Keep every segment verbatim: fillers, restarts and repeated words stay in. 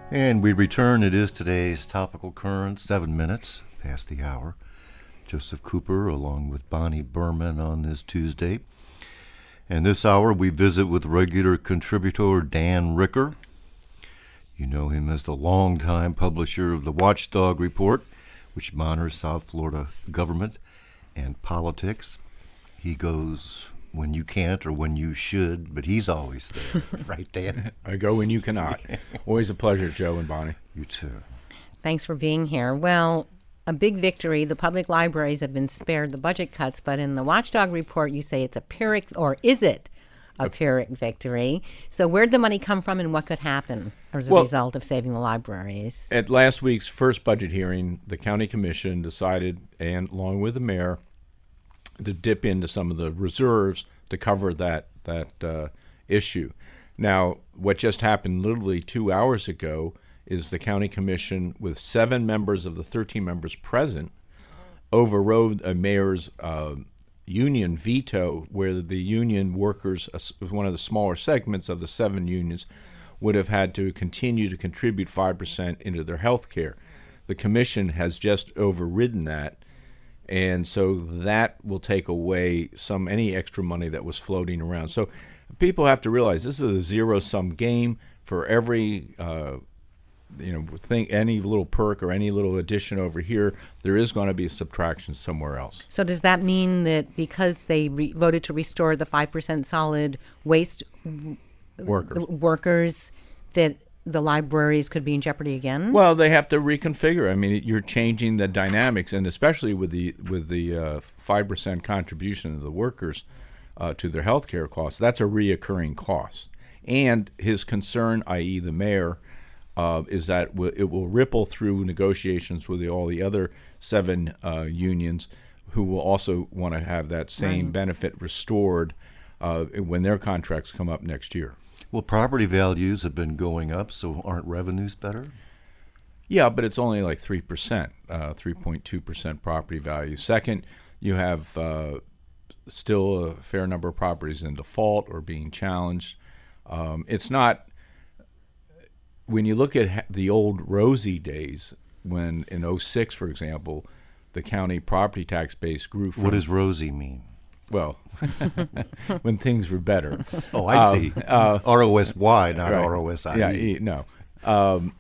And we return. It is today's Topical Current, seven minutes past the hour. Joseph Cooper along with Bonnie Berman on this Tuesday. And this hour we visit with regular contributor Dan Ricker. You know him as the longtime publisher of the Watchdog Report, which monitors South Florida government and politics. He goes when you can't or when you should, but he's always there. Right, Dan? I go when you cannot. Always a pleasure, Joe and Bonnie. You too. Thanks for being here. Well, a big victory. The public libraries have been spared the budget cuts, but in the Watchdog Report, you say it's a Pyrrhic, or is it a Pyrrhic victory? So where'd the money come from and what could happen as a well, result of saving the libraries? At last week's first budget hearing, the county commission decided, and along with the mayor, to dip into some of the reserves to cover that that uh, issue. Now, what just happened literally two hours ago is the county commission, with seven members of the thirteen members present, overrode a mayor's uh, union veto, where the union workers, uh, one of the smaller segments of the seven unions, would have had to continue to contribute five percent into their health care. The commission has just overridden that. And so that will take away some any extra money that was floating around. So people have to realize this is a zero-sum game. For every uh, you know thing, any little perk or any little addition over here, there is going to be a subtraction somewhere else. So does that mean that because they re- voted to restore the five percent solid waste workers, w- workers that the libraries could be in jeopardy again? Well, they have to reconfigure. I mean, you're changing the dynamics, and especially with the with the uh, five percent contribution of the workers uh, to their health care costs, that's a reoccurring cost. And his concern, that is the mayor, uh, is that w- it will ripple through negotiations with the, all the other seven uh, unions who will also want to have that same right. benefit restored uh, when their contracts come up next year. Well, property values have been going up, so aren't revenues better? Yeah, but it's only like three percent, uh, three point two percent property value. Second, you have uh, still a fair number of properties in default or being challenged. Um, it's not, when you look at the old rosy days, when in oh six, for example, the county property tax base grew from... What does rosy mean? Well, when things were better. Oh, I um, see. Uh, R O S Y, not right. R O S I E. Yeah, e, no. Um,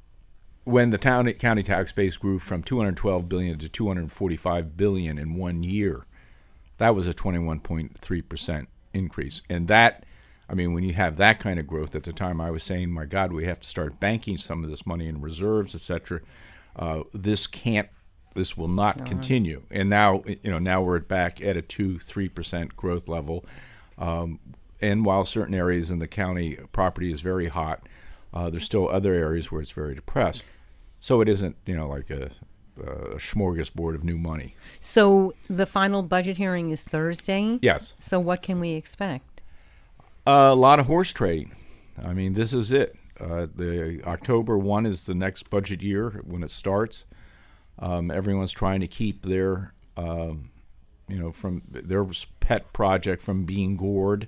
when the town, county tax base grew from two hundred twelve billion dollars to two hundred forty-five billion dollars in one year, that was a twenty-one point three percent increase. And that, I mean, when you have that kind of growth, at the time I was saying, my God, we have to start banking some of this money in reserves, et cetera. Uh, this can't This will not uh-huh. continue, and now you know. Now we're back at a two, three percent growth level, um, and while certain areas in the county property is very hot, uh, there's still other areas where it's very depressed. So it isn't, you know, like a, a smorgasbord of new money. So the final budget hearing is Thursday? Yes. So what can we expect? Uh, a lot of horse trading. I mean, this is it. Uh, the October first is the next budget year when it starts. Um, everyone's trying to keep their, um, you know, from their pet project from being gored.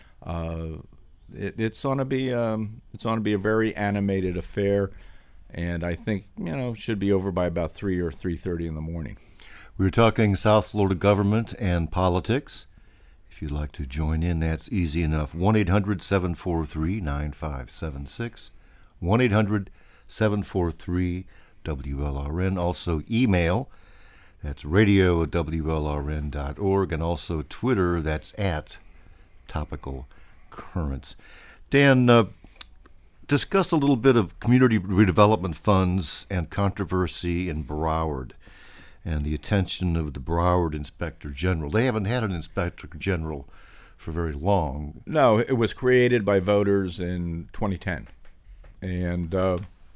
Uh, it, it's going to be, um, it's going to be a very animated affair, and I think you know should be over by about three or three thirty in the morning. We were talking South Florida government and politics. If you'd like to join in, that's easy enough. one eight hundred seven four three nine five seven six. one eight hundred seven four three W L R N. Also email, that's radio at W L R N dot org, and also Twitter, that's at Topical Currents. Dan, uh, discuss a little bit of community redevelopment funds and controversy in Broward and the attention of the Broward Inspector General. They haven't had an Inspector General for very long. No, it was created by voters in twenty ten, and uh,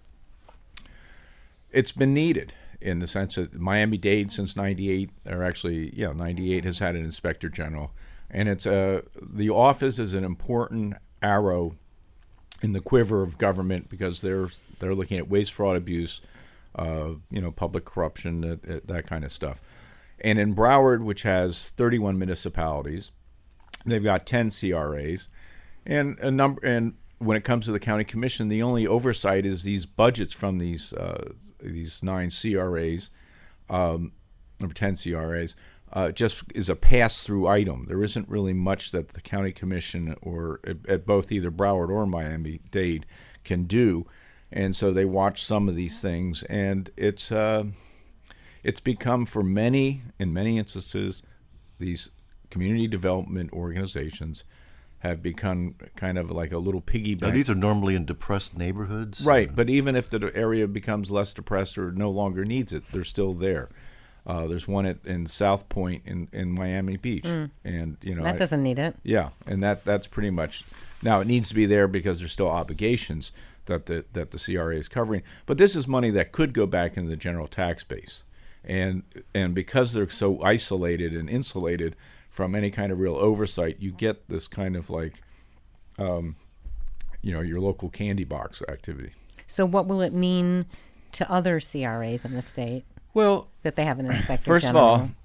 it's been needed in the sense that Miami-Dade since ninety-eight, or actually, yeah, ninety-eight has had an Inspector General, and it's uh, the office is an important arrow in the quiver of government because they're they're looking at waste, fraud, abuse, uh, you know, public corruption, that, that kind of stuff. And in Broward, which has thirty-one municipalities, they've got ten C R As, and a number and when it comes to the county commission, the only oversight is these budgets from these uh, these nine C R As, um, or ten C R As. Uh, just is a pass-through item. There isn't really much that the county commission or at, at both either Broward or Miami-Dade can do, and so they watch some of these things, and it's uh, it's become for many, in many instances, these community development organizations have become kind of like a little piggy bank. Now, these are normally in depressed neighborhoods, right? But even if the area becomes less depressed or no longer needs it, they're still there. Uh, there's one at in South Point in, in Miami Beach, mm. and you know that I, doesn't need it. Yeah, and that that's pretty much now it needs to be there because there's still obligations that the that the C R A is covering. But this is money that could go back into the general tax base, and and because they're so isolated and insulated from any kind of real oversight, you get this kind of like, um, you know, your local candy box activity. So what will it mean to other C R As in the state? Well, that they have an inspector first general? of all,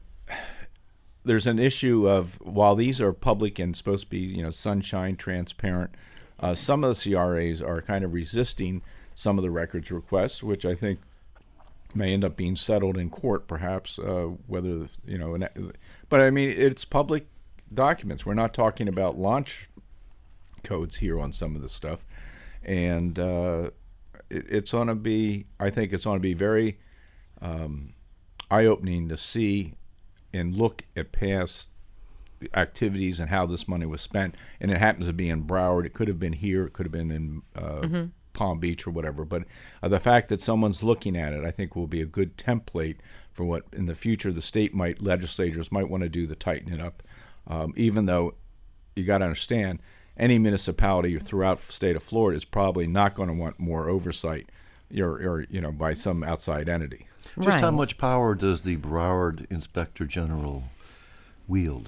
there's an issue of while these are public and supposed to be, you know, sunshine, transparent, uh, some of the C R As are kind of resisting some of the records requests, which I think may end up being settled in court, perhaps. Uh, whether you know, an, but I mean, it's public documents. We're not talking about launch codes here on some of this stuff, and uh, it, it's going to be. I think it's going to be very Um, eye-opening to see and look at past activities and how this money was spent. And it happens to be in Broward. It could have been here. It could have been in uh, mm-hmm. Palm Beach or whatever. But uh, the fact that someone's looking at it, I think, will be a good template for what in the future the state might, legislators might want to do to tighten it up. Um, even though you got to understand, any municipality throughout the state of Florida is probably not going to want more oversight, or, or you know, by some outside entity. Just right. how much power does the Broward Inspector General wield?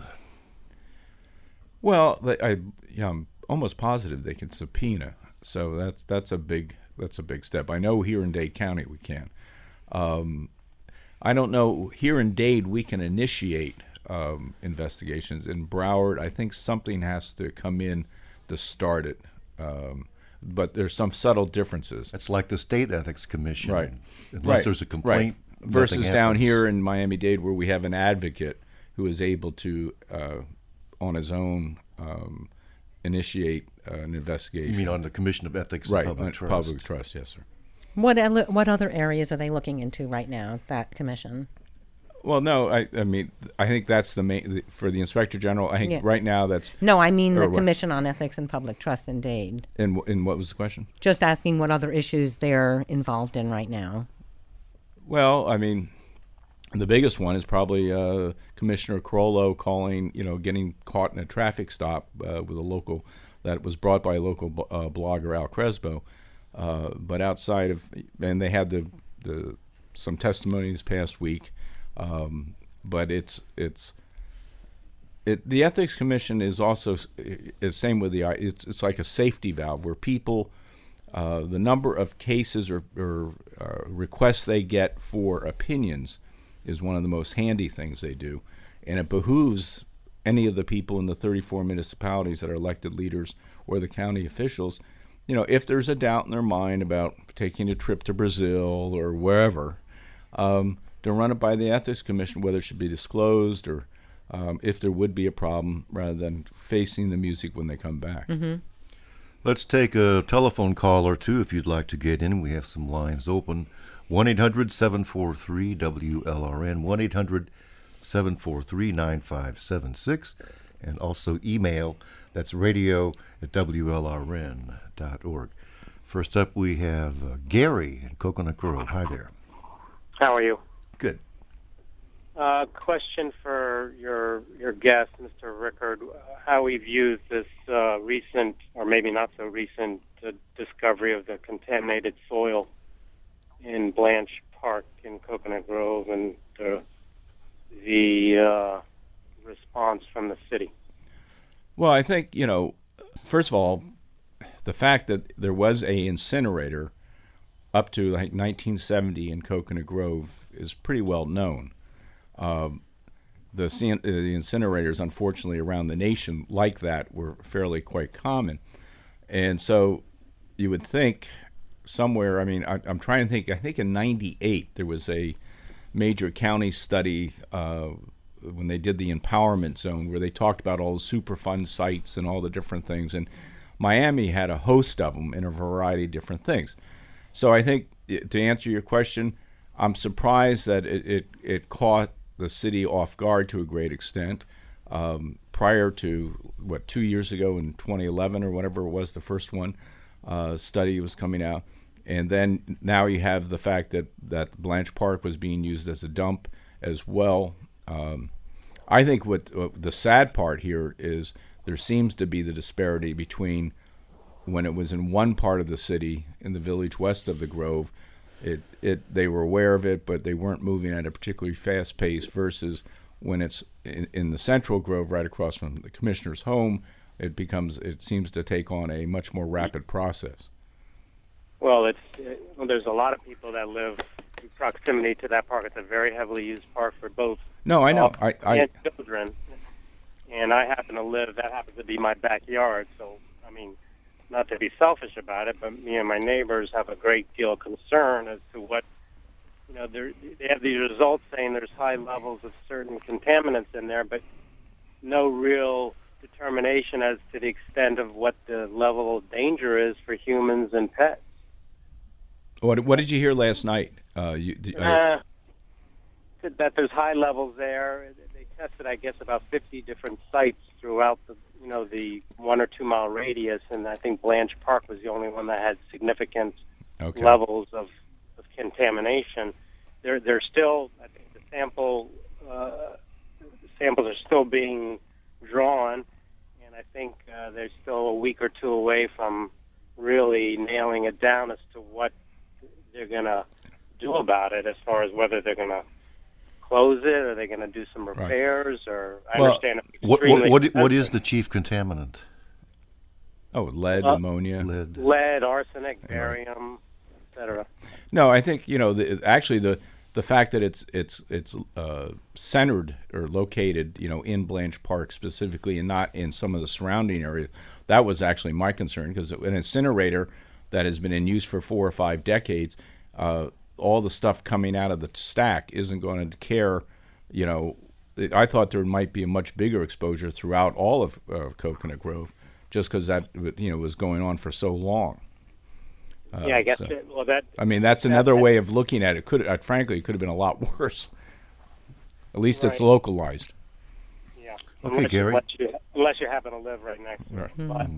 Well, they, I, you know, I'm almost positive they can subpoena. So that's that's a big that's a big step. I know here in Dade County we can. Um, I don't know here in Dade we can initiate um, investigations. In Broward, I think something has to come in to start it. Um, But there's some subtle differences. It's like the State Ethics Commission. Right. Unless right. there's a complaint. Right. Versus happens. down here in Miami-Dade where we have an advocate who is able to, uh, on his own, um, initiate uh, an investigation. You mean on the Commission of Ethics right, and Public on Trust? Public Trust, yes, sir. What, ele- what other areas are they looking into right now, that commission? Well, no, I, I mean, I think that's the main, the, for the Inspector General, I think Yeah. right now that's... No, I mean the what? Commission on Ethics and Public Trust in Dade. And, and what was the question? Just asking what other issues they're involved in right now. Well, I mean, the biggest one is probably uh, Commissioner Carollo calling, you know, getting caught in a traffic stop uh, with a local, that was brought by a local uh, blogger, Al Crespo. Uh, but outside of, and they had the, the some testimony this past week. Um, but it's it's it, the Ethics Commission is also is same with the it's it's like a safety valve where people uh, the number of cases or, or uh, requests they get for opinions is one of the most handy things they do, and it behooves any of the people in the thirty-four municipalities that are elected leaders or the county officials, you know, if there's a doubt in their mind about taking a trip to Brazil or wherever. Um, to run it by the Ethics Commission, whether it should be disclosed or um, if there would be a problem, rather than facing the music when they come back. Mm-hmm. Let's take a telephone call or two if you'd like to get in. We have some lines open. one eight hundred seven four three W L R N, one eight hundred seven four three nine five seven six, and also email, that's radio at W L R N dot org. First up, we have uh, Gary in Coconut Grove. Hi there. How are you? Good. Uh, question for your your guest, Mister Rickard. How he views this uh, recent, or maybe not so recent, uh, discovery of the contaminated soil in Blanche Park in Coconut Grove, and uh, the uh, response from the city. Well, I think, you know, first of all, the fact that there was a incinerator up to like nineteen seventy in Coconut Grove is pretty well known. Um, the, uh, the incinerators, unfortunately, around the nation like that were fairly quite common. And so you would think somewhere, I mean, I, I'm trying to think, I think in ninety-eight there was a major county study uh, when they did the empowerment zone where they talked about all the Superfund sites and all the different things. And Miami had a host of them in a variety of different things. So I think, to answer your question, I'm surprised that it, it, it caught the city off guard to a great extent. Um, prior to, what, two years ago in twenty eleven or whatever it was, the first one, uh, study was coming out. And then now you have the fact that, that Blanche Park was being used as a dump as well. Um, I think what uh, the sad part here is there seems to be the disparity between when it was in one part of the city, in the village west of the Grove, it, it they were aware of it, but they weren't moving at a particularly fast pace, versus when it's in, in the central Grove right across from the commissioner's home, it becomes, it seems to take on a much more rapid process. Well, it's it, well, there's a lot of people that live in proximity to that park. It's a very heavily used park for both. No, I know. I, I and children. And I happen to live, that happens to be my backyard. So, I mean, not to be selfish about it, but me and my neighbors have a great deal of concern as to what, you know, they have these results saying there's high levels of certain contaminants in there, but no real determination as to the extent of what the level of danger is for humans and pets. What, what did you hear last night? Uh, you, uh, uh, that there's high levels there. They tested, I guess, about fifty different sites throughout the, you know, the one or two mile radius, and I think Blanche Park was the only one that had significant okay. levels of, of contamination. They're they're still, I think, the sample uh, the samples are still being drawn, and I think uh, they're still a week or two away from really nailing it down as to what they're going to do about it, as far as whether they're going to close it, or they're going to do some repairs, right. or I well, understand it's what, what, what, what is expensive. the chief contaminant? Oh, lead, Uh, ammonia. Lead. Lead, arsenic, barium, et cetera. No, I think, you know, the, actually the the fact that it's it's it's uh, centered or located, you know, in Blanche Park specifically, and not in some of the surrounding areas, that was actually my concern, because an incinerator that has been in use for four or five decades, uh, all the stuff coming out of the stack isn't going to care, you know. I thought there might be a much bigger exposure throughout all of uh, Coconut Grove, just because that, you know, was going on for so long. Uh, yeah, I guess. so, It, well, that. I mean, that's that, another that, way of looking at it. Could uh, frankly, it could have been a lot worse. At least right. it's localized. Yeah. Okay, unless, Gary. Unless you, unless you happen to live right next to Right. it. But,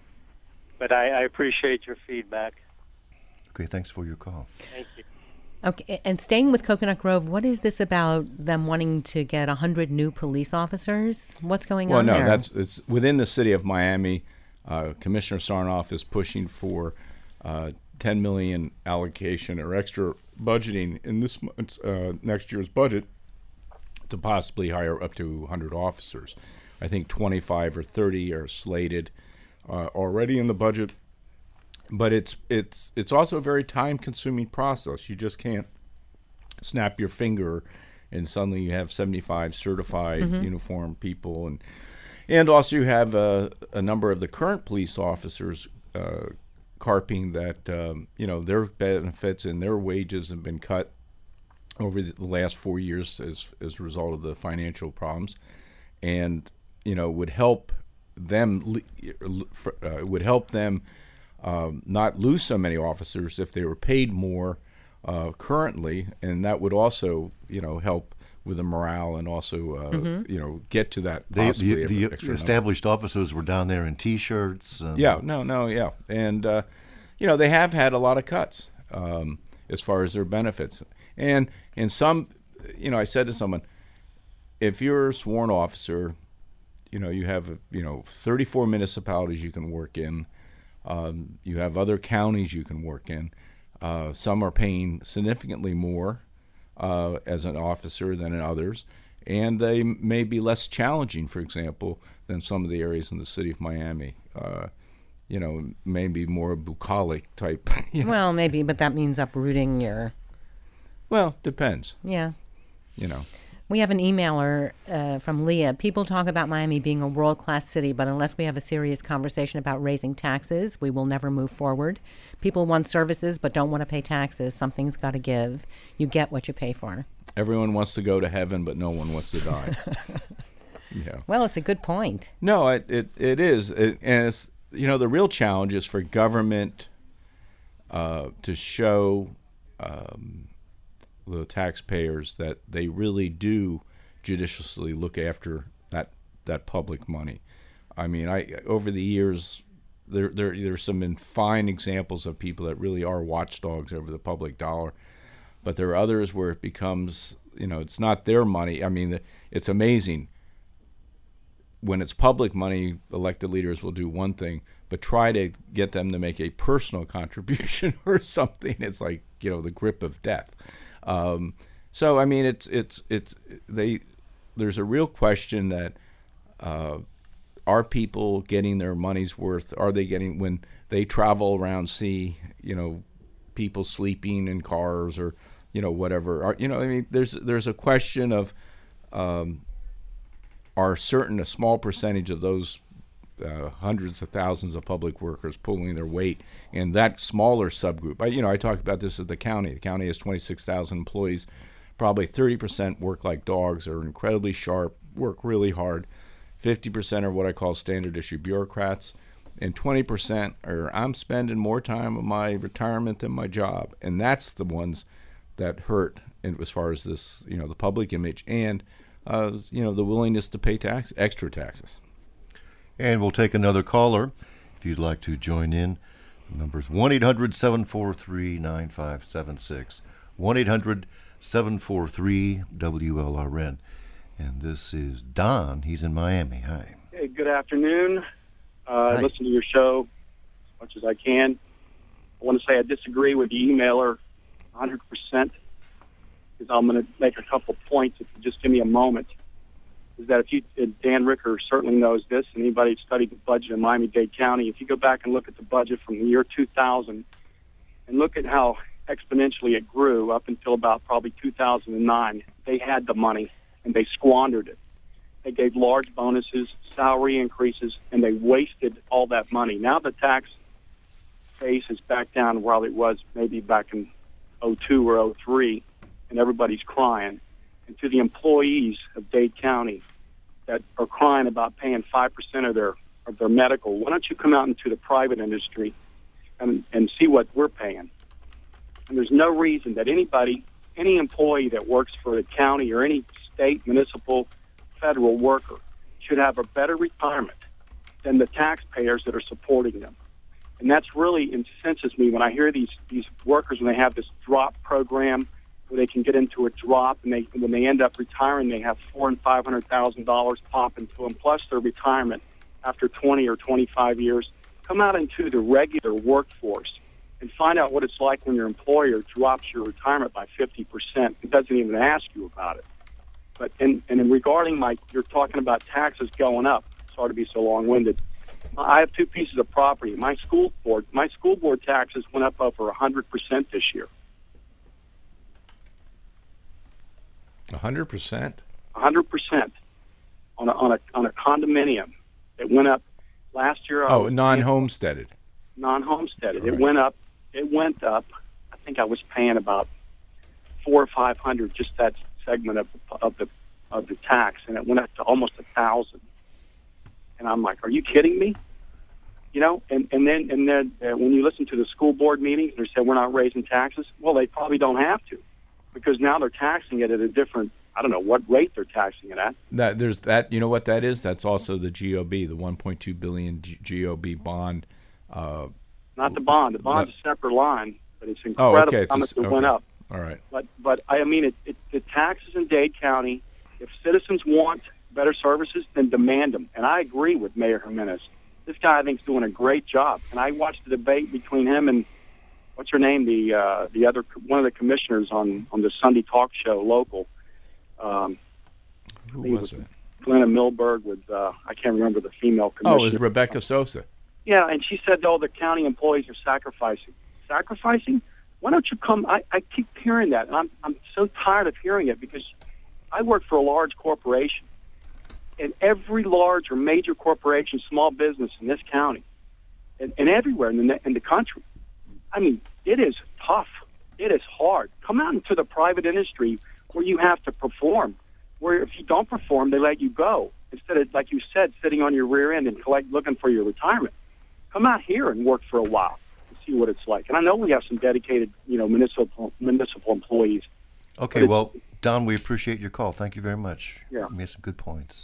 but I, I appreciate your feedback. Okay, thanks for your call. Thank you. Okay, and staying with Coconut Grove, what is this about them wanting to get one hundred new police officers? What's going Well, on no, there? that's it's within the city of Miami. Uh, Commissioner Sarnoff is pushing for uh, ten million dollars allocation or extra budgeting in this month's, uh, next year's budget to possibly hire up to one hundred officers. I think twenty-five or thirty are slated uh, already in the budget. But it's it's it's also a very time-consuming process. You just can't snap your finger and suddenly you have seventy-five certified mm-hmm. uniformed people, and and also you have uh, a number of the current police officers uh, carping that um, you know, their benefits and their wages have been cut over the last four years as as a result of the financial problems, and you know would help them uh, would help them. Um, not lose so many officers if they were paid more uh, currently, and that would also, you know, help with the morale and also, uh, mm-hmm. you know, get to that They, possibly the the extra established number. Officers were down there in T-shirts. And yeah, no, no, yeah, and uh, you know they have had a lot of cuts um, as far as their benefits, and in some, you know, I said to someone, if you're a sworn officer, you know, you have you know thirty-four municipalities you can work in. Um, you have other counties you can work in. Uh, some are paying significantly more uh, as an officer than in others, and they may be less challenging, for example, than some of the areas in the city of Miami. Uh, you know, maybe more bucolic type. You know. Well, maybe, but that means uprooting your... Well, depends. Yeah. You know. We have an emailer uh, from Leah. People talk about Miami being a world-class city, but unless we have a serious conversation about raising taxes, we will never move forward. People want services but don't want to pay taxes. Something's got to give. You get what you pay for. Everyone wants to go to heaven, but no one wants to die. Yeah. Well, it's a good point. No, it it, it is. It, and it's, you know, the real challenge is for government uh, to show um, the taxpayers that they really do judiciously look after that that public money. I mean, I over the years, there there there's some fine examples of people that really are watchdogs over the public dollar, but there are others where it becomes, you know, it's not their money. I mean, it's amazing. When it's public money, elected leaders will do one thing, but try to get them to make a personal contribution or something. It's like, you know, the grip of death. Um, so, I mean, it's it's it's they. There's a real question that uh, are people getting their money's worth? Are they getting, when they travel around, see, you know, people sleeping in cars or, you know, whatever? Are, you know, I mean, there's there's a question of. Um, Are certain a small percentage of those uh, hundreds of thousands of public workers pulling their weight in that smaller subgroup? I, you know, I talk about this at the county. The county has twenty-six thousand employees. Probably thirty percent work like dogs, are incredibly sharp, work really hard. fifty percent are what I call standard issue bureaucrats, and twenty percent are, I'm spending more time on my retirement than my job, and that's the ones that hurt in, as far as this, you know, the public image and. Uh, you know, the willingness to pay tax, extra taxes. And we'll take another caller if you'd like to join in. The number's one eight hundred seven four three nine five seven six. one eight hundred seven four three W L R N. And this is Don. He's in Miami. Hi. Hey, good afternoon. Uh, I Hi. listen to your show as much as I can. I want to say I disagree with the emailer one hundred percent. Because I'm going to make a couple points if you just give me a moment. Is that if you, Dan Ricker certainly knows this, and anybody who studied the budget in Miami-Dade County, if you go back and look at the budget from the year two thousand and look at how exponentially it grew up until about probably two thousand nine, they had the money and they squandered it. They gave large bonuses, salary increases, and they wasted all that money. Now the tax base is back down where it was maybe back in oh two or oh three. And everybody's crying. And to the employees of Dade County that are crying about paying five percent of their of their medical, why don't you come out into the private industry and, and see what we're paying? And there's no reason that anybody, any employee that works for the county or any state, municipal, federal worker should have a better retirement than the taxpayers that are supporting them. And that's really incenses me when I hear these, these workers, when they have this drop program, where they can get into a drop, and they when they end up retiring, they have four and five hundred thousand dollars pop into them, plus their retirement after twenty or twenty-five years. Come out into the regular workforce and find out what it's like when your employer drops your retirement by fifty percent. It doesn't even ask you about it. But and and in regarding my, you're talking about taxes going up. Sorry to be so long-winded. I have two pieces of property. My school board, my school board taxes went up over one hundred percent this year. one hundred percent? one hundred percent on a, on a on a condominium. It went up last year. I Oh, was non-homesteaded. non-homesteaded. It Right. went up. It went up. I think I was paying about four or five hundred just that segment of the, of the of the tax, and it went up to almost a thousand. And I'm like, are you kidding me? You know, and and then and then uh, when you listen to the school board meetings, they say we're not raising taxes. Well, they probably don't have to, because now they're taxing it at a different, I don't know what rate they're taxing it at. That there's that. You know what that is? That's also the G O B, the one point two billion G- GOB bond. Uh, Not the bond. The bond's a separate line, but it's oh, incredible okay. It's how a, much it okay. went up. All right. But but I mean, it, it, the taxes in Dade County, if citizens want better services, then demand them. And I agree with Mayor Jimenez. This guy, I think, is doing a great job. And I watched the debate between him and what's her name, the uh, the other one of the commissioners on, on the Sunday talk show, local. Um, Who he was it? Glenna Milberg with uh, I can't remember the female commissioner. Oh, it was Rebecca Sosa. Yeah, and she said, oh, the county employees are sacrificing. Sacrificing? Why don't you come? I, I keep hearing that, and I'm I'm so tired of hearing it, because I work for a large corporation, and every large or major corporation, small business in this county, and, and everywhere in the in the country, I mean, it is tough. It is hard. Come out into the private industry where you have to perform, where if you don't perform, they let you go instead of, like you said, sitting on your rear end and collect, looking for your retirement. Come out here and work for a while and see what it's like. And I know we have some dedicated, you know, municipal municipal employees. Okay, well, Don, we appreciate your call. Thank you very much. Yeah. You made some good points.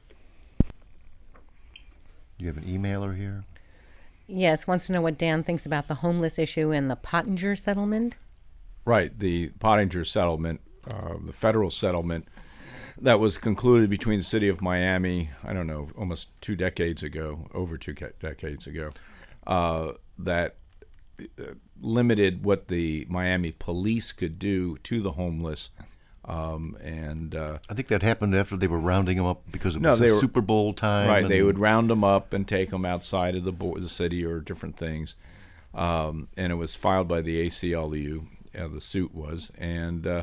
Do you have an emailer here? Yes, wants to know what Dan thinks about the homeless issue and the Pottinger settlement. Right, the Pottinger settlement, uh, the federal settlement that was concluded between the city of Miami, I don't know, almost two decades ago, over two ca- decades ago, uh, that uh, limited what the Miami police could do to the homeless. Um, and uh, I think that happened after they were rounding them up because it No, was they a were- Super Bowl time. right, and- they would round them up and take them outside of the, bo- the city or different things. Um, and it was filed by the A C L U, uh, the suit was. And uh,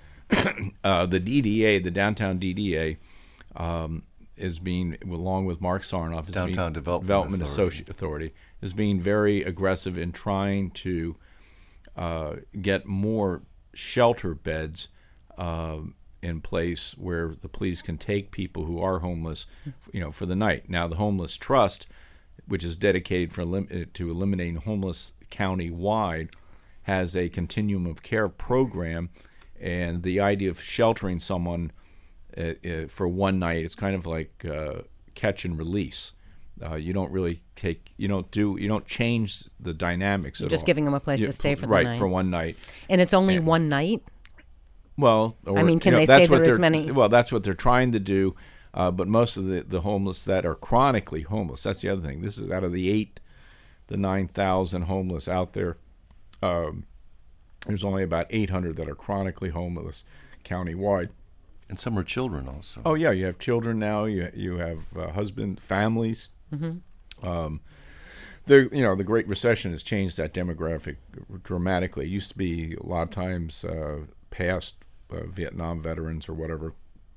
uh, the D D A, the downtown D D A, um, is being, along with Mark Sarnoff, is Downtown being, Development Development Authority. Associ- Authority, is being very aggressive in trying to uh, get more shelter beds um, in place where the police can take people who are homeless, you know, for the night. Now, the Homeless Trust, which is dedicated for elim- to eliminating homeless county-wide, has a continuum of care program, and the idea of sheltering someone uh, uh, for one night, it's kind of like uh, catch and release. Uh, you don't really take, you don't do, you don't change the dynamics You're at just all. giving them a place You- to stay for the right, night. for one night. And it's only And- one night? Well, or, I mean, can you know, they that's stay what there as they're- many- Well, that's what they're trying to do. Uh, but most of the, the homeless that are chronically homeless, that's the other thing. This is out of the eight, the nine thousand homeless out there. Um, there's only about eight hundred that are chronically homeless countywide. And some are children also. Oh yeah, you have children now. You you have uh, husband families. Mm-hmm. Um, the you know the Great Recession has changed that demographic dramatically. It used to be a lot of times uh, past uh, Vietnam veterans or whatever.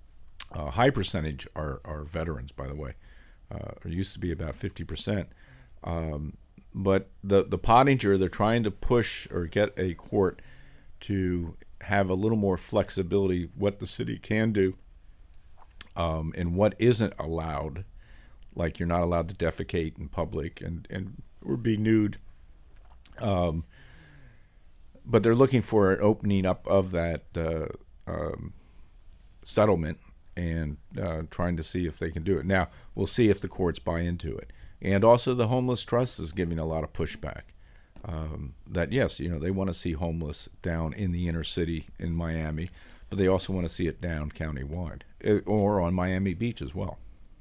A high percentage are, are veterans, by the way. Uh, it used to be about fifty percent. Um, but the the Pottinger, they're trying to push or get a court to have a little more flexibility what the city can do um, and what isn't allowed. Like you're not allowed to defecate in public and, and or be nude. Um, but they're looking for an opening up of that uh, um, settlement and uh, trying to see if they can do it. Now, we'll see if the courts buy into it. And also the Homeless Trust is giving a lot of pushback. Um, that, yes, you know, they want to see homeless down in the inner city in Miami, but they also want to see it down countywide uh, or on Miami Beach as well.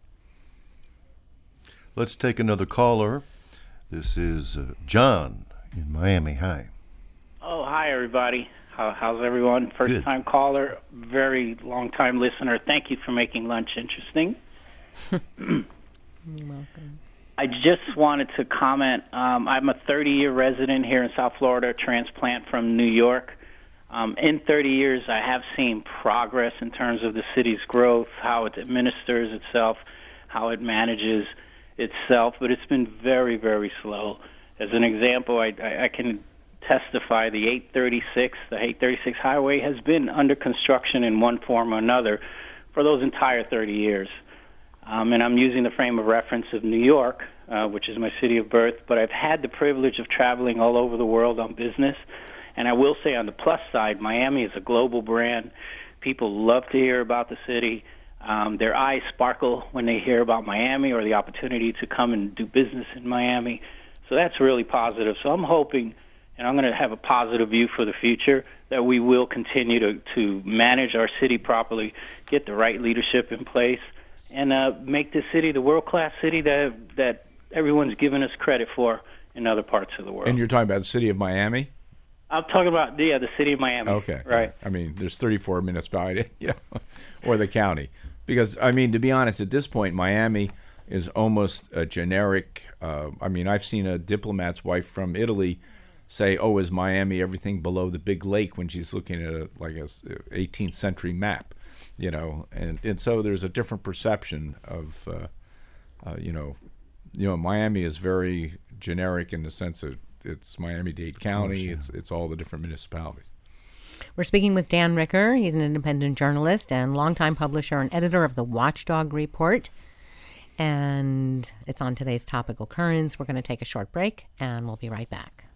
Let's take another caller. This is uh, John in Miami. Hi. Oh, hi, everybody. How, how's everyone? Good. First-time caller, very long-time listener. Thank you for making lunch interesting. You're welcome. I just wanted to comment. Um, I'm a thirty-year resident here in South Florida, transplant from New York. Um, in thirty years, I have seen progress in terms of the city's growth, how it administers itself, how it manages itself, but it's been very, very slow. As an example, I, I, I can testify the eight thirty-six, the eight thirty-six highway has been under construction in one form or another for those entire thirty years. Um, and I'm using the frame of reference of New York, uh, which is my city of birth, but I've had the privilege of traveling all over the world on business. And I will say on the plus side, Miami is a global brand. People love to hear about the city. Um, their eyes sparkle when they hear about Miami or the opportunity to come and do business in Miami. So that's really positive. So I'm hoping, and I'm going to have a positive view for the future, that we will continue to, to manage our city properly, get the right leadership in place, and uh, make this city the world-class city that that everyone's given us credit for in other parts of the world. And you're talking about the city of Miami? I'm talking about, yeah, the city of Miami. Okay. Right. I mean, there's thirty-four municipalities, you know, or the county. Because, I mean, to be honest, at this point, Miami is almost a generic. Uh, I mean, I've seen a diplomat's wife from Italy say, oh, is Miami everything below the big lake when she's looking at a, like a eighteenth century map? you know, and, and so there's a different perception of, uh, uh, you know, you know, Miami is very generic in the sense that it's Miami-Dade County, yeah. it's it's all the different municipalities. We're speaking with Dan Ricker. He's an independent journalist and longtime publisher and editor of the Watchdog Report. And it's on today's Topical Currents. We're going to take a short break, and we'll be right back.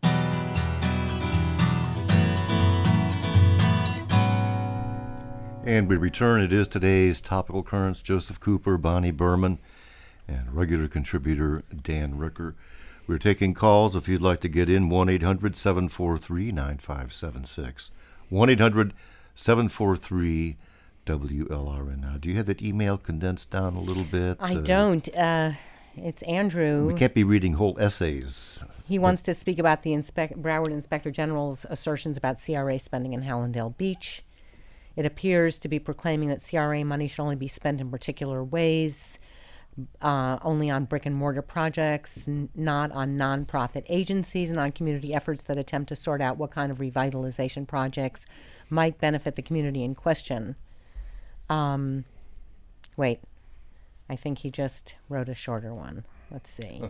And we return. It is today's Topical Currents. Joseph Cooper, Bonnie Berman, and regular contributor Dan Ricker. We're taking calls if you'd like to get in. one eight hundred seven four three nine five seven six. one eight hundred seven four three W L R N. Now, do you have that email condensed down a little bit? I Uh, don't. Uh, it's Andrew. We can't be reading whole essays. He wants to speak about the inspec- Broward Inspector General's assertions about C R A spending in Hallandale Beach. It appears to be proclaiming that C R A money should only be spent in particular ways, uh, only on brick and mortar projects, n- not on nonprofit agencies and on community efforts that attempt to sort out what kind of revitalization projects might benefit the community in question. Um, wait, I think he just wrote a shorter one. Let's see.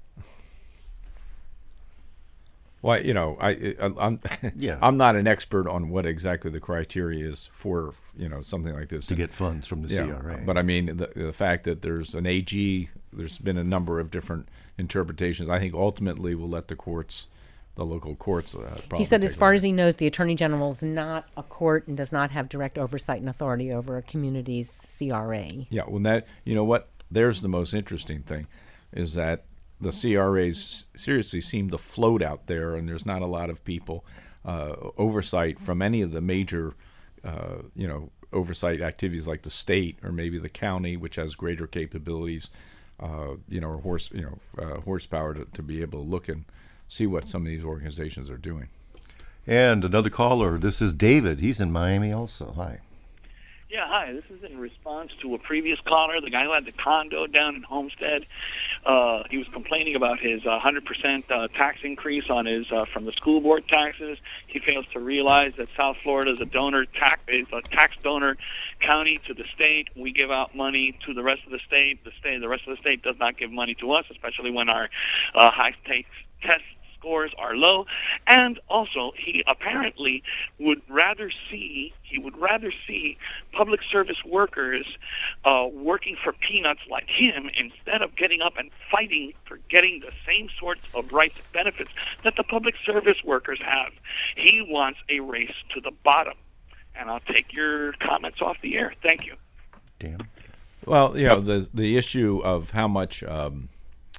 Well, you know, I, I I'm Yeah. I'm not an expert on what exactly the criteria is for, you know, something like this. To And- get funds from the yeah, C R A. But I mean, the, the fact that there's an A G, there's been a number of different interpretations. I think ultimately we'll let the courts, the local courts. Uh, probably He said, as take far it. as he knows, the Attorney General is not a court and does not have direct oversight and authority over a community's C R A. Yeah, when that, you know what, there's the most interesting thing, is that the C R As seriously seem to float out there, and there's not a lot of people uh, oversight from any of the major, uh, you know, oversight activities like the state or maybe the county, which has greater capabilities, uh, you know, or horse, you know, uh, horsepower to, to be able to look and see what some of these organizations are doing. And another caller. This is David. He's in Miami also. Hi. Yeah, hi. This is in response to a previous caller, the guy who had the condo down in Homestead. Uh, he was complaining about his uh, one hundred percent uh, tax increase on his uh, from the school board taxes. He fails to realize that South Florida is a donor tax is a tax donor county to the state. We give out money to the rest of the state. The state, the rest of the state does not give money to us, especially when our uh, high stakes test scores are low. And also, he apparently would rather see he would rather see public service workers uh, working for peanuts like him instead of getting up and fighting for getting the same sorts of rights and benefits that the public service workers have. He wants a race to the bottom. And I'll take your comments off the air. Thank you. Dan. Well, you know, the the issue of how much um,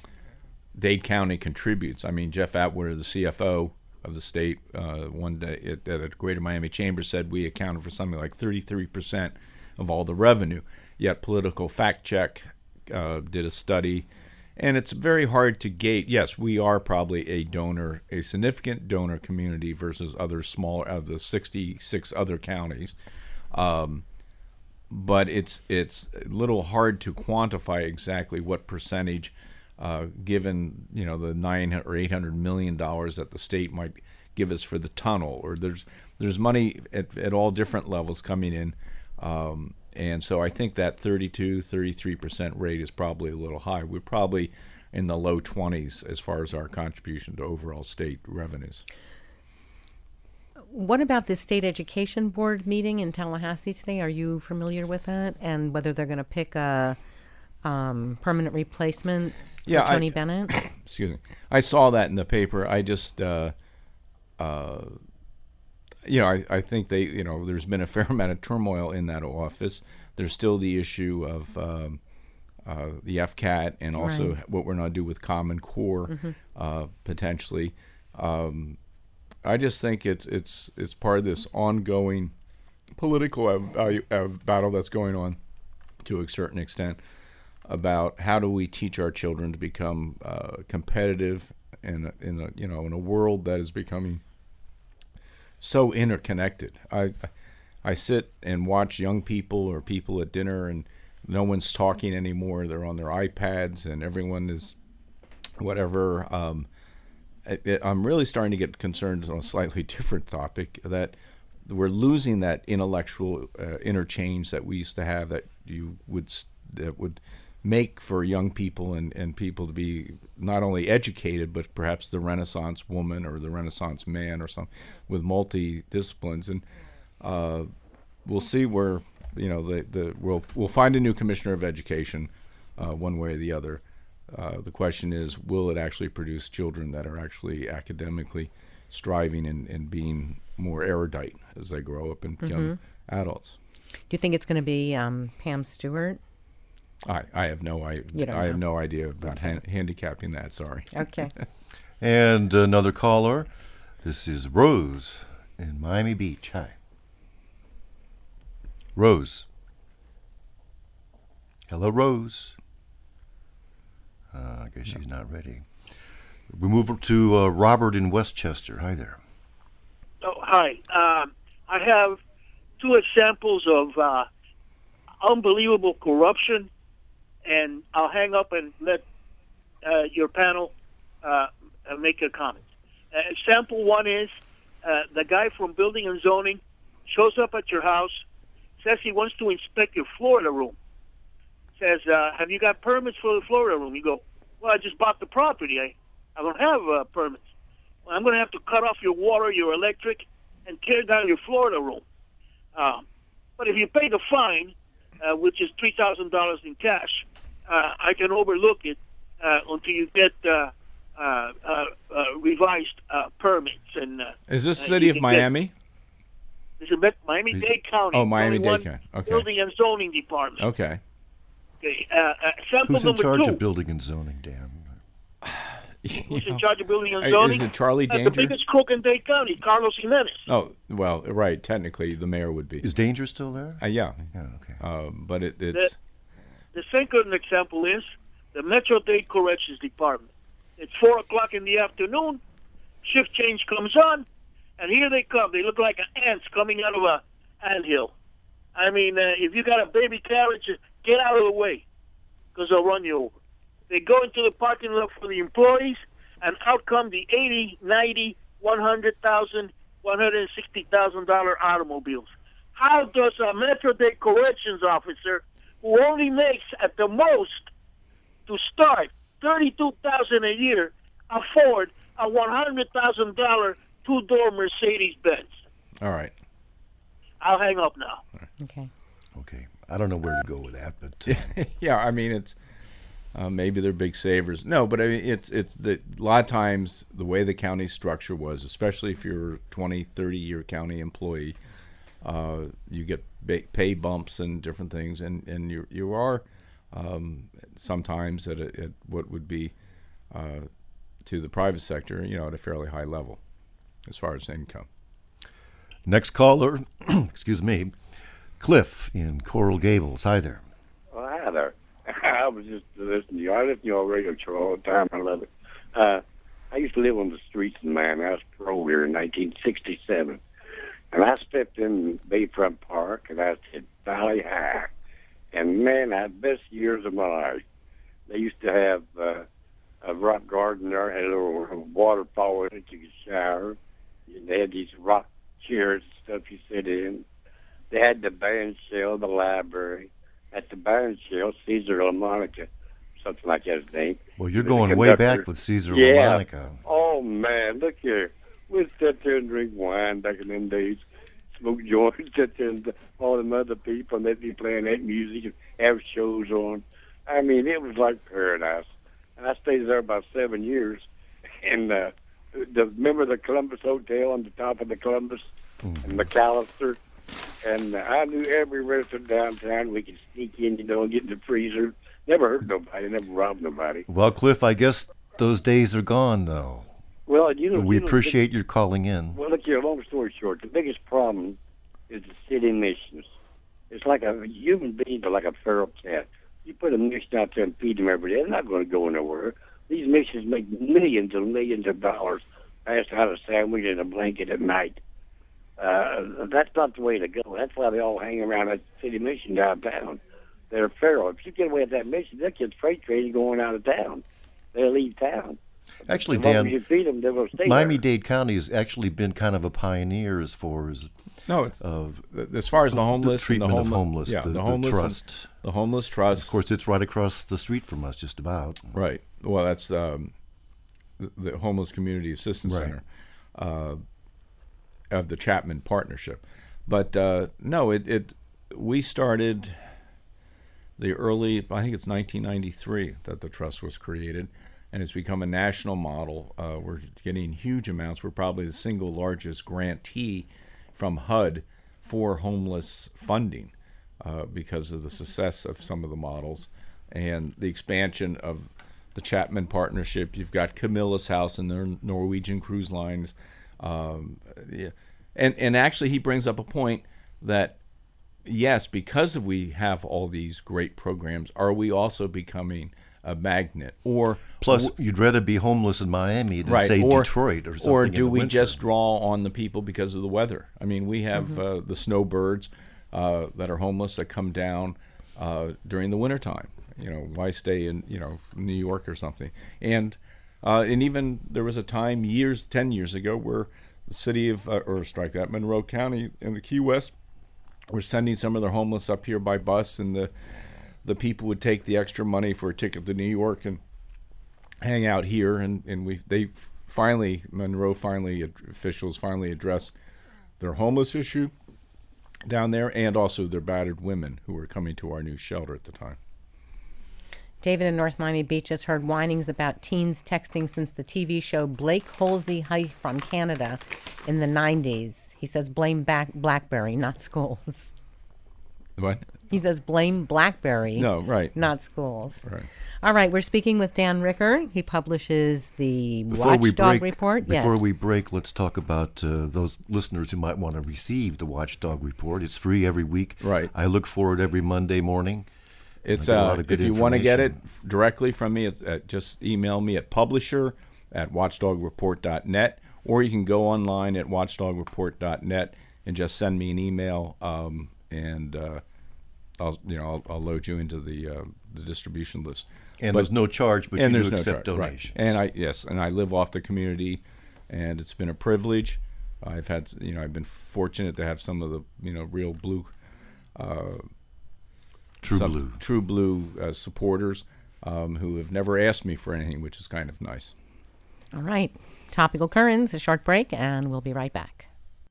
Dade County contributes. I mean, Jeff Atwater, the C F O of the state, uh, one day at, at a Greater Miami Chamber said we accounted for something like thirty-three percent of all the revenue. Yet Political Fact Check uh, did a study, and it's very hard to gauge. Yes, we are probably a donor, a significant donor community versus other smaller of the sixty-six other counties. Um, but it's it's a little hard to quantify exactly what percentage, uh, given you know the nine or eight hundred million dollars that the state might give us for the tunnel, or there's there's money at, at all different levels coming in, um, and so I think that thirty-two, thirty-three percent rate is probably a little high. We're probably in the low twenties as far as our contribution to overall state revenues. What about this state education board meeting in Tallahassee today? Are you familiar with that? And whether they're going to pick a um, permanent replacement for Yeah, I- Tony Bennett? Excuse me. I saw that in the paper. I just, uh, uh, you know, I, I think they, you know, there's been a fair amount of turmoil in that office. There's still the issue of um, uh, the F C A T and also Right. what we're going to do with Common Core Mm-hmm. uh, potentially. Um, I just think it's it's it's part of this ongoing political uh, value, uh, battle that's going on to a certain extent about how do we teach our children to become uh, competitive in a, in a you know in a world that is becoming so interconnected. I I sit and watch young people or people at dinner and no one's talking anymore. They're on their iPads and everyone is whatever. Um, it, it, I'm really starting to get concerned on a slightly different topic that we're losing that intellectual uh, interchange that we used to have that you would s- that would make for young people and, and people to be not only educated but perhaps the Renaissance woman or the Renaissance man or something with multi-disciplines. And uh, we'll see where, you know, the, the we'll we'll find a new commissioner of education uh, one way or the other. Uh, the question is, will it actually produce children that are actually academically striving and, and being more erudite as they grow up and become Mm-hmm. adults? Do you think it's going to be um, Pam Stewart? I, I have no I You don't I have know. no idea about han- handicapping that. Sorry. Okay. And another caller. This is Rose in Miami Beach. Hi. Rose. Hello, Rose. Uh, I guess she's not ready. We move up to uh, Robert in Westchester. Hi there. Oh, hi. Um, I have two examples of uh, unbelievable corruption, and I'll hang up and let uh, your panel uh, uh, make a comment. Uh, example one is uh, the guy from Building and Zoning shows up at your house, says he wants to inspect your Florida room. Says, uh, have you got permits for the Florida room? You go, well, I just bought the property. I, I don't have uh, permits. Well, I'm going to have to cut off your water, your electric, and tear down your Florida room. Uh, but if you pay the fine, uh, which is three thousand dollars in cash, uh, I can overlook it uh, until you get uh, uh, uh, uh, revised uh, permits. And uh, Is this uh, city you of can Miami? Get, this is Miami-Dade County. Oh, Miami-Dade twenty-one County. Okay. Building and Zoning Department. Okay. Okay. Uh, uh, sample Who's in number charge two. of building and zoning, Dan? Who's in charge of building and Is zoning? it Charlie Uh, the Danger? biggest crook in Dade County, Carlos Jimenez. Oh, well, right. Technically, the mayor would be. Is Danger still there? Uh, yeah. Yeah, okay. Um, but it, it's The second example is the Metro Dade Corrections Department. It's four o'clock in the afternoon. Shift change comes on, and here they come. They look like ants coming out of a anthill. I mean, uh, if you got a baby carriage, get out of the way, because they'll run you over. They go into the parking lot for the employees, and out come the eighty, ninety, one hundred thousand, one hundred sixty thousand dollar automobiles. How does a Metro Dade corrections officer, who only makes at the most to start thirty-two thousand a year, afford a one hundred thousand dollar two-door Mercedes Benz? all right. I'll hang up now. Okay. Okay. I don't know where to go with that, but uh, Yeah, I mean, it's uh, maybe they're big savers. No, but I mean, it's it's the a lot of times the way the county structure was, especially if you're a twenty, thirty year county employee, uh, you get ba- pay bumps and different things, and and you you are um, sometimes at, a, at what would be uh, to the private sector, you know, at a fairly high level as far as income. next caller, excuse me, Cliff in Coral Gables. Hi there. Well, hi there. I was just listening to you. I listen to your radio show all the time. I love it. Uh, I used to live on the streets in Miami. I was paroled here in nineteen sixty-seven. And I stepped in Bayfront Park, and I said, Valley High. And, man, I had the best years of my life. They used to have uh, a rock garden there, had a little waterfall in it you could shower. They had these rock chairs and stuff you sit in. They had the band shell, the library. At the band shell, Caesar LaMonica, something like that his name. Well, you're Was a going way conductor. back with Caesar Yeah. LaMonica. Oh, man, look here. We'd sit there and drink wine back in them days, smoke joints, sit there and all them other people, and they'd be playing that music and have shows on. I mean, it was like paradise. And I stayed there about seven years. And uh, the, remember the Columbus Hotel on the top of the Columbus Mm-hmm. and McAllister? And uh, I knew every restaurant downtown. We could sneak in, you know, and get in the freezer. Never hurt nobody, never robbed nobody. Well, Cliff, I guess those days are gone, though. Well, you know, We you know, appreciate your calling in. Well, look here, long story short, the biggest problem is the city missions. It's like a human beings are like a feral cat. You put a mission out there and feed them every day, they're not going to go nowhere. These missions make millions and millions of dollars passed out a sandwich and a blanket at night. Uh, that's not the way to go. That's why they all hang around that city mission downtown. They're feral. If you get away with that mission, they'll get freight trains going out of town. They'll leave town. Actually, As long Dan, as you feed them, they're going to stay Miami-Dade County has actually been kind of a pioneer as far as No, it's uh, as far as the homeless, the treatment and the of homeless, yeah, the, the, the homeless and- trust. the homeless trust. Of course, it's right across the street from us, just about. Right. Well, that's um, the, the Homeless Community Assistance Right. Center uh, of the Chapman Partnership. But uh, no, it, it we started the early, I think it's nineteen ninety-three that the trust was created, and it's become a national model. Uh, we're getting huge amounts. We're probably the single largest grantee from H U D for homeless funding uh, because of the success of some of the models and the expansion of the Chapman Partnership. You've got Camilla's House and their Norwegian Cruise Lines. Um, yeah. And, and actually he brings up a point that, yes, because we have all these great programs, are we also becoming a magnet? Or Plus, you'd rather be homeless in Miami than, right, say, or, Detroit or something. Or in do the we winter. just draw on the people because of the weather? I mean, we have Mm-hmm. uh, the snowbirds uh, that are homeless that come down uh, during the wintertime. You know, why stay in, you know, New York or something? And uh, and even there was a time years, ten years ago, where the city of, uh, or strike that, Monroe County in the Key West were sending some of their homeless up here by bus, and the the people would take the extra money for a ticket to New York and hang out here, and, and we they finally, Monroe finally, officials finally addressed their homeless issue down there, and also their battered women who were coming to our new shelter at the time. David in North Miami Beach has heard whinings about teens texting since the T V show Blake Halsey High from Canada in the nineties. He says blame back BlackBerry, not schools. What? He says blame BlackBerry, No, right. not schools. Right. All right, we're speaking with Dan Ricker. He publishes the Before we Watchdog break, Report. Before yes. we break, let's talk about uh, those listeners who might want to receive the Watchdog Report. It's free every week. Right. I look for it every Monday morning. It's I get a lot uh, of good if you want to get it information. f- directly from me, it's, uh, just email me at publisher at watchdog report dot net, or you can go online at watchdog report dot net and just send me an email, um, and uh, I'll you know I'll, I'll load you into the uh, the distribution list. And But- there's no charge, but and you there's do no accept charge, right. donations. And I yes, and I live off the community, and it's been a privilege. I've had you know I've been fortunate to have some of the you know real blue. Uh, True some blue. True blue uh, supporters um, who have never asked me for anything, which is kind of nice. All right. Topical Currents, a short break, and we'll be right back.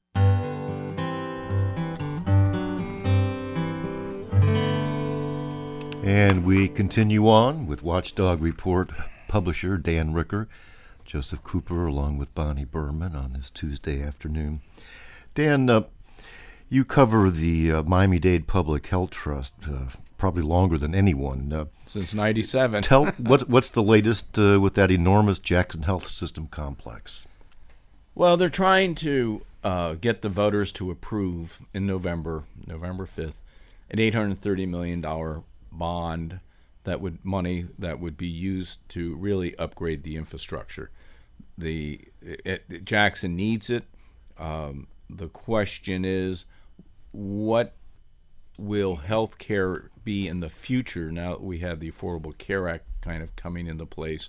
And we continue on with Watchdog Report publisher Dan Ricker, Joseph Cooper, along with Bonnie Berman on this Tuesday afternoon. Dan, uh, you cover the uh, Miami-Dade Public Health Trust uh, probably longer than anyone. Uh, Since ninety-seven. tell what, what's the latest uh, with that enormous Jackson Health System complex? Well, they're trying to uh, get the voters to approve in November, November fifth, an eight hundred thirty million dollars bond that would money that would be used to really upgrade the infrastructure. The it, it, Jackson needs it. Um, the question is, what will health care be in the future now that we have the Affordable Care Act kind of coming into place?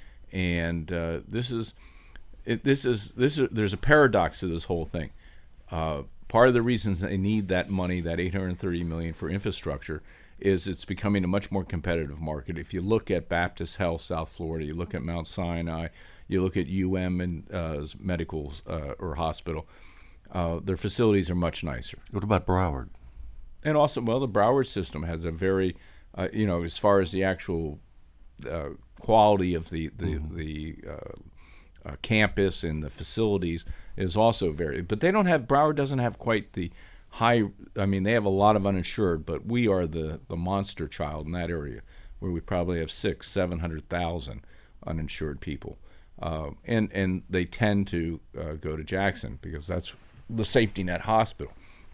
And uh, this is it, this is this is there's a paradox to this whole thing. Uh, part of the reasons they need that money, that eight hundred thirty million dollars for infrastructure, is it's becoming a much more competitive market. If you look at Baptist Health South Florida, you look at Mount Sinai, you look at U M and uh, medical uh, or hospital, uh, their facilities are much nicer. What about Broward? And also, well, the Broward system has a very, uh, you know, as far as the actual uh, quality of the the, mm-hmm. the uh, uh, campus and the facilities is also very. But they don't have Broward doesn't have quite the high. I mean, they have a lot of uninsured, but we are the the monster child in that area, where we probably have six, seven hundred thousand uninsured people, uh, and and they tend to uh, go to Jackson because that's the safety net hospital.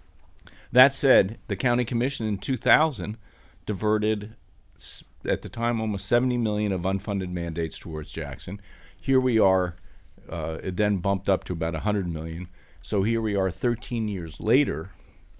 That said, the county commission in two thousand diverted, at the time, almost seventy million dollars of unfunded mandates towards Jackson. Here we are, uh, it then bumped up to about one hundred million dollars. So here we are thirteen years later,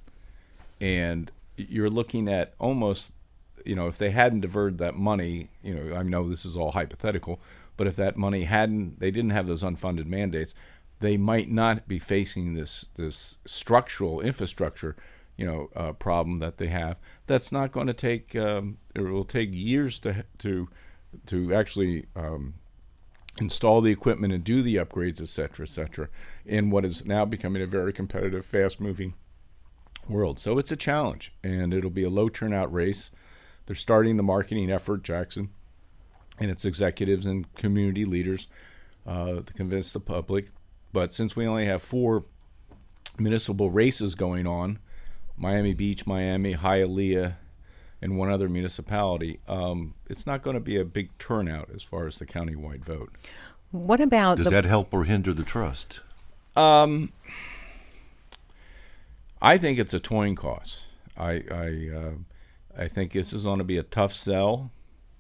and you're looking at almost, you know, if they hadn't diverted that money, you know, I know this is all hypothetical, But if that money hadn't, they didn't have those unfunded mandates, they might not be facing this this structural infrastructure, you know, uh, problem that they have. That's not going to take. Um, it will take years to to to actually um, install the equipment and do the upgrades, et cetera, et cetera, in what is now becoming a very competitive, fast-moving world. So it's a challenge, and it'll be a low turnout race. They're starting the marketing effort, Jackson, and its executives and community leaders uh, to convince the public. But since we only have four municipal races going on, Miami Beach, Miami, Hialeah, and one other municipality, um, it's not going to be a big turnout as far as the countywide vote. What about Does the, that help or hinder the trust? Um, I think it's a toying cost. I I, uh, I think this is going to be a tough sell.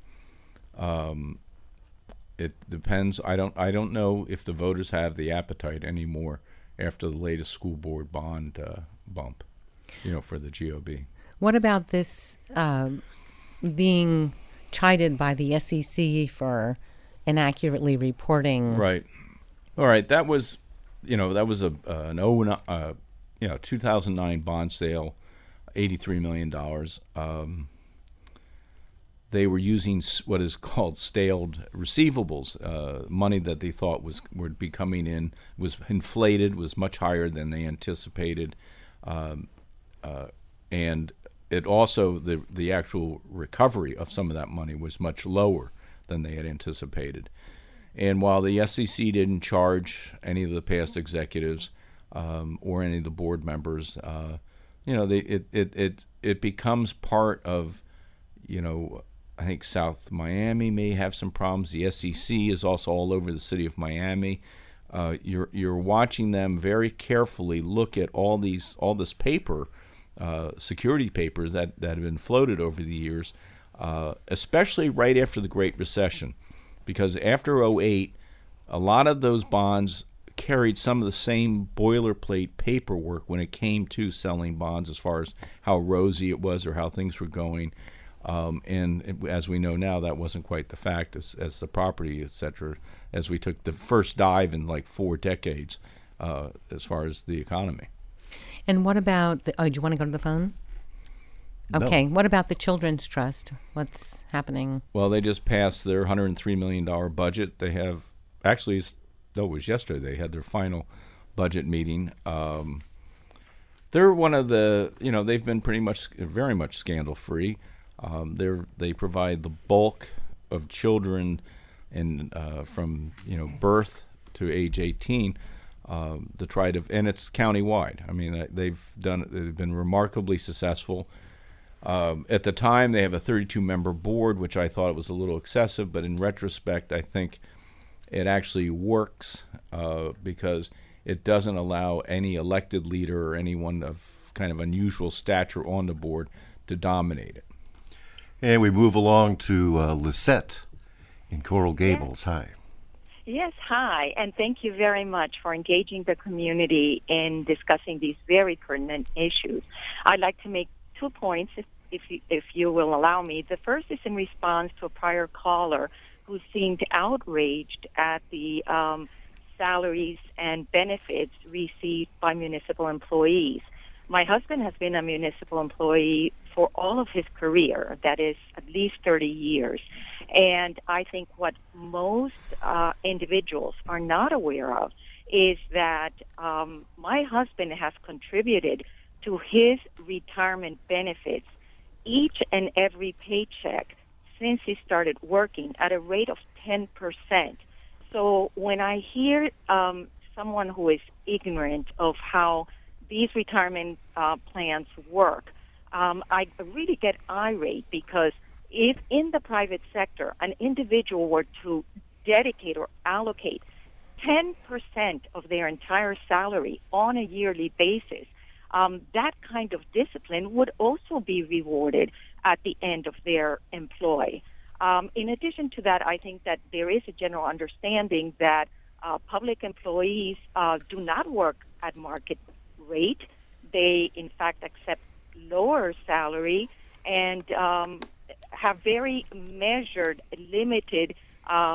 Um, it depends. I don't I don't know if the voters have the appetite anymore after the latest school board bond uh, bump, you know, for the G O B. what about this uh, being chided by the S E C for inaccurately reporting? Right. All right. That was, you know, that was a uh, an oh, uh, you know, two thousand nine bond sale, eighty-three million dollars. Um, they were using s- what is called staled receivables, uh, money that they thought was would be coming in, was inflated, was much higher than they anticipated, um, uh, and it also the the actual recovery of some of that money was much lower than they had anticipated. And while the S E C didn't charge any of the past executives um, or any of the board members, uh, you know, they, it, it it it becomes part of, you know, I think South Miami may have some problems. The S E C is also all over the city of Miami. Uh, you're you're watching them very carefully look at all these all this paper, uh, security papers that, that have been floated over the years, uh, especially right after the Great Recession, because after oh eight, a lot of those bonds carried some of the same boilerplate paperwork when it came to selling bonds, as far as how rosy it was or how things were going. Um, and it, as we know now, that wasn't quite the fact as, as the property, et cetera, as we took the first dive in like four decades uh, as far as the economy. And what about, the, oh, do you want to go to the phone? No. Okay, what about the Children's Trust? What's happening? Well, they just passed their one hundred three million dollars budget. They have, actually, it's- no, it was yesterday, they had their final budget meeting. Um, they're one of the, you know, they've been pretty much, very much scandal-free. Um, they're, they provide the bulk of children in, uh, from, you know, birth to age eighteen um, to try to, and it's countywide. I mean, they've done, they've been remarkably successful. Um, at the time, they have a thirty-two member board, which I thought was a little excessive, but in retrospect, I think it actually works uh, because it doesn't allow any elected leader or anyone of kind of unusual stature on the board to dominate it. And we move along to uh, Lisette in Coral Gables. Hi. Yes, hi, and thank you very much for engaging the community in discussing these very pertinent issues. I'd like to make two points, if, if, you, if you will allow me. The first is in response to a prior caller who seemed outraged at the um, salaries and benefits received by municipal employees. My husband has been a municipal employee for all of his career, that is at least thirty years. And I think what most uh, individuals are not aware of is that um, my husband has contributed to his retirement benefits each and every paycheck since he started working at a rate of ten percent. So when I hear um, someone who is ignorant of how these retirement uh, plans work, um, I really get irate, because if in the private sector an individual were to dedicate or allocate ten percent of their entire salary on a yearly basis, um, that kind of discipline would also be rewarded at the end of their employ. Um, in addition to that, I think that there is a general understanding that uh, public employees uh, do not work at market rate. They, in fact, accept lower salary and um, have very measured, limited um,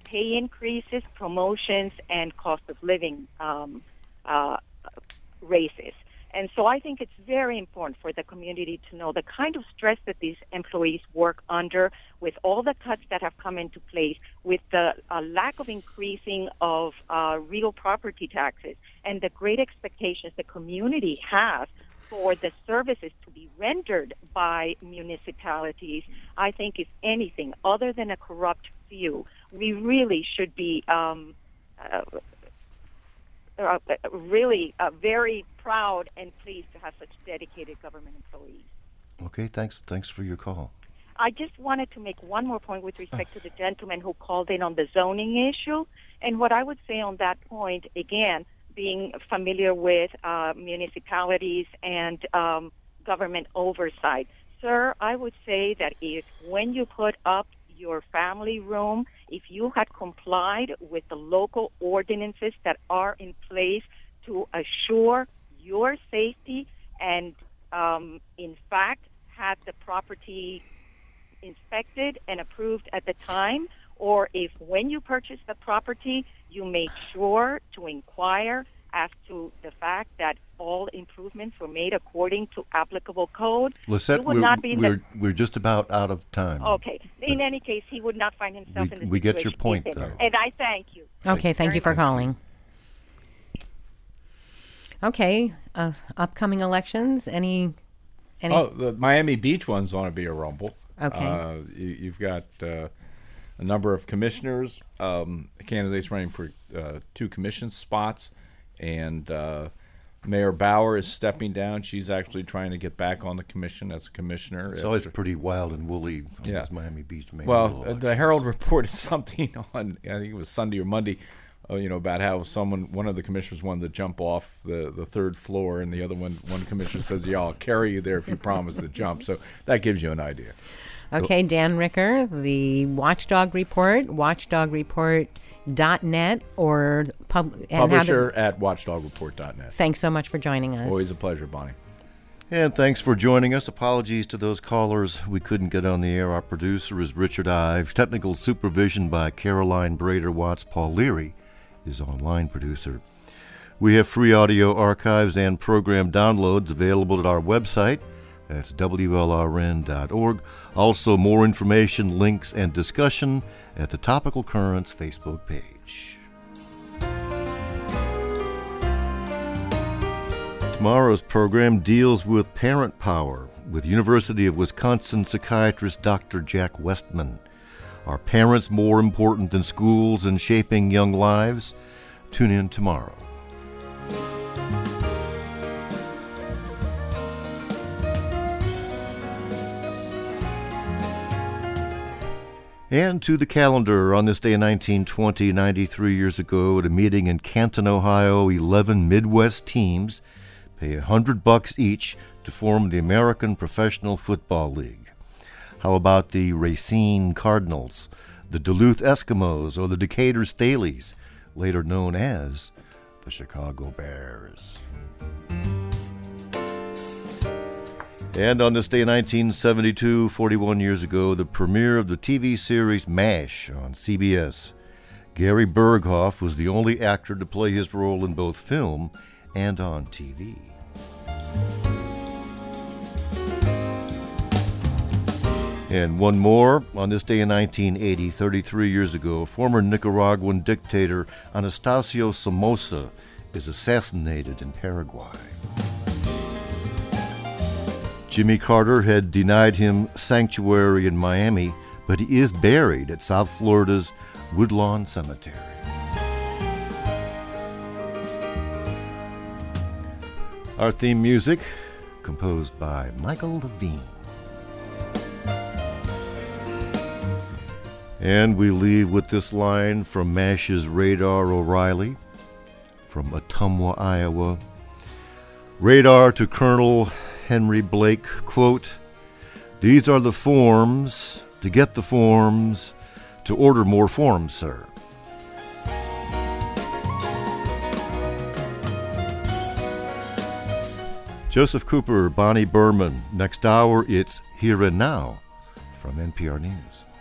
pay increases, promotions, and cost of living um, uh, raises. And so I think it's very important for the community to know the kind of stress that these employees work under with all the cuts that have come into place, with the uh, lack of increasing of uh, real property taxes, and the great expectations the community has for the services to be rendered by municipalities. I think if anything, other than a corrupt few, we really should be um, uh, Uh, really uh, very proud and pleased to have such dedicated government employees. Okay, thanks. Thanks for your call. I just wanted to make one more point with respect to the gentleman who called in on the zoning issue. And what I would say on that point, again, being familiar with uh, municipalities and um, government oversight, sir, I would say that if when you put up your family room, if you had complied with the local ordinances that are in place to assure your safety and, um, in fact, had the property inspected and approved at the time, or if when you purchased the property, you made sure to inquire as to the fact that all improvements were made according to applicable code. Lisette, would we're, not be in we're, the, we're just about out of time. Okay. In any case, he would not find himself We- in the we get your situation point, he's in. though. And I thank you. Okay, thank you for calling. Okay, uh, upcoming elections, any, any? Oh, the Miami Beach one's going to be a rumble. Okay. Uh, you, you've got uh, a number of commissioners, um, candidates running for uh, two commission spots, and uh, Mayor Bauer is stepping down. She's actually trying to get back on the commission as a commissioner. It's always pretty wild and woolly on Yeah. those Miami Beach mayor Well, uh, elections. the Herald reported something on, I think it was Sunday or Monday, uh, you know, about how someone, one of the commissioners wanted to jump off the, the third floor, and the other one, one commissioner says, yeah, I'll carry you there if you promise to jump. So that gives you an idea. Okay, Dan Ricker, the Watchdog Report, watchdog report dot net, or pub, and how Publisher to, at watchdog report dot net. Thanks so much for joining us. Always a pleasure, Bonnie. And thanks for joining us. Apologies to those callers we couldn't get on the air. Our producer is Richard Ives. Technical supervision by Caroline Brader Watts. Paul Leary is online producer. We have free audio archives and program downloads available at our website. That's W L R N dot org. Also, more information, links, and discussion at the Topical Currents Facebook page. Tomorrow's program deals with parent power with University of Wisconsin psychiatrist Doctor Jack Westman. Are parents more important than schools in shaping young lives? Tune in tomorrow. And to the calendar, on this day in nineteen twenty, ninety-three years ago, at a meeting in Canton, Ohio, eleven Midwest teams pay a hundred bucks each to form the American Professional Football League. How about the Racine Cardinals, the Duluth Eskimos, or the Decatur Staleys, later known as the Chicago Bears? And on this day in nineteen seventy-two, forty-one years ago, the premiere of the T V series MASH on C B S. Gary Berghoff was the only actor to play his role in both film and on T V. And one more, on this day in nineteen eighty, thirty-three years ago, former Nicaraguan dictator Anastasio Somoza is assassinated in Paraguay. Jimmy Carter had denied him sanctuary in Miami, but he is buried at South Florida's Woodlawn Cemetery. Our theme music, composed by Michael Levine. And we leave with this line from MASH's Radar O'Reilly from Ottumwa, Iowa. Radar to Colonel Henry Blake, quote, "These are the forms, to get the forms, to order more forms, sir." Joseph Cooper, Bonnie Berman. Next hour, it's Here and Now from N P R News.